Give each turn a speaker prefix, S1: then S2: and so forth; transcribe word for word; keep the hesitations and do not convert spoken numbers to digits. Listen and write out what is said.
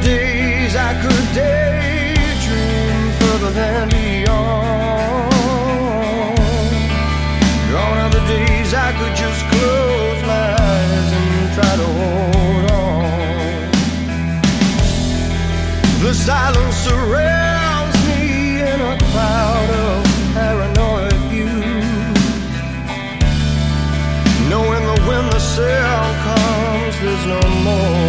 S1: days I could daydream further than beyond. Gone are the days I could just close my eyes and try to hold on. The silence surrounds me in a cloud of paranoid views, knowing that when the cell comes there's no more